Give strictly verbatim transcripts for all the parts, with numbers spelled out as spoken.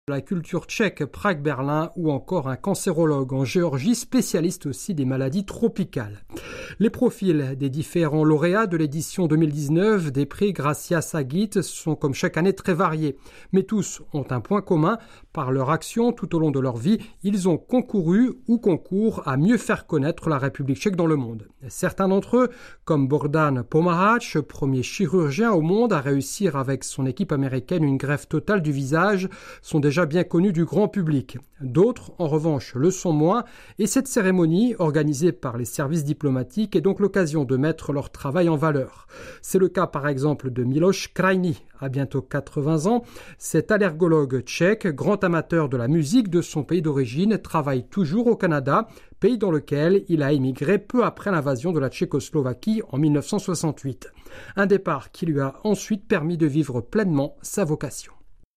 la culture tchèque, Prague-Berlin ou encore un cancérologue en Géorgie, spécialiste aussi des maladies tropicales. Les profils des différents lauréats de l'édition deux mille dix-neuf des prix Gracia Sagit sont comme chaque année très variés. Mais tous ont un point commun, par leur action tout au long de leur vie, ils ont concouru ou concourent à mieux faire connaître la République tchèque dans le monde. Certains d'entre eux, comme Bogdan Pomáhač, premier chirurgien au monde à réussir avec son équipe américaine une greffe totale du visage, sont déjà bien connus du grand public. D'autres, en revanche, le sont moins, et cette cérémonie, organisée par les services diplomatiques, est donc l'occasion de mettre leur travail en valeur. C'est le cas par exemple de Miloš Krajní, à bientôt quatre-vingts ans. Cet allergologue tchèque, grand amateur de la musique de son pays d'origine, travaille toujours au Canada, pays dans lequel il a émigré peu après l'invasion de la Tchécoslovaquie en mille neuf cent soixante-huit. Un départ qui lui a ensuite permis de vivre pleinement sa vocation.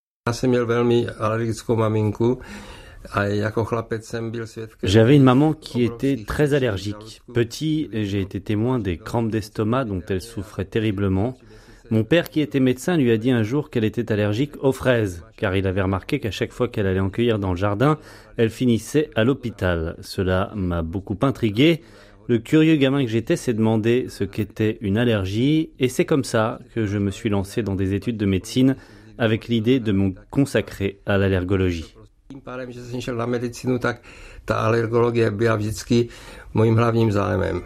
J'avais une maman qui était très allergique. Petit, j'ai été témoin des crampes d'estomac dont elle souffrait terriblement. Mon père, qui était médecin, lui a dit un jour qu'elle était allergique aux fraises, car il avait remarqué qu'à chaque fois qu'elle allait en cueillir dans le jardin, elle finissait à l'hôpital. Cela m'a beaucoup intrigué. Le curieux gamin que j'étais s'est demandé ce qu'était une allergie, et c'est comme ça que je me suis lancé dans des études de médecine avec l'idée de me consacrer à l'allergologie. Tím pádem, že jsem šel na medicínu, tak ta alergologie byla vždycky mojím hlavním zájmem.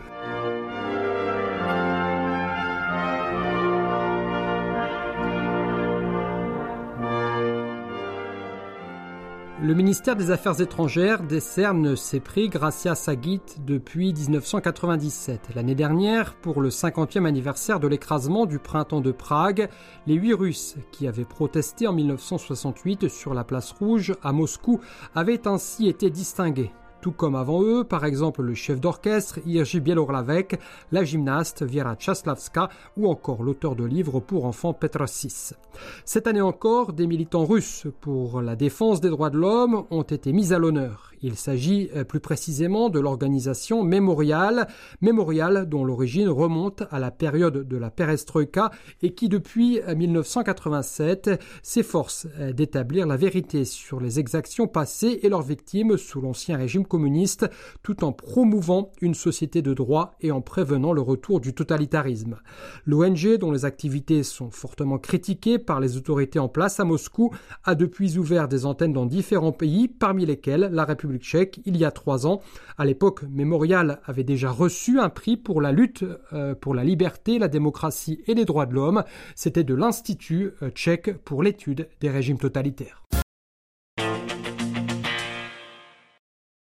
Le ministère des Affaires étrangères décerne ces prix Gracia Sagit depuis dix-neuf cent quatre-vingt-dix-sept. L'année dernière, pour le cinquantième anniversaire de l'écrasement du printemps de Prague, les huit Russes qui avaient protesté en mille neuf cent soixante-huit sur la place Rouge à Moscou avaient ainsi été distingués. Tout comme avant eux, par exemple le chef d'orchestre Jiří Bělohlavek, la gymnaste Věra Čáslavská ou encore l'auteur de livres pour enfants Petr Sis. Cette année encore, des militants russes pour la défense des droits de l'homme ont été mis à l'honneur. Il s'agit plus précisément de l'organisation Mémorial, Mémorial dont l'origine remonte à la période de la perestroïka et qui depuis mille neuf cent quatre-vingt-sept s'efforce d'établir la vérité sur les exactions passées et leurs victimes sous l'ancien régime communiste, tout en promouvant une société de droit et en prévenant le retour du totalitarisme. L'O N G, dont les activités sont fortement critiquées par les autorités en place à Moscou, a depuis ouvert des antennes dans différents pays, parmi lesquels la République tchèque, il y a trois ans. À l'époque, Mémorial avait déjà reçu un prix pour la lutte euh, pour la liberté, la démocratie et les droits de l'homme. C'était de l'Institut euh, tchèque pour l'étude des régimes totalitaires.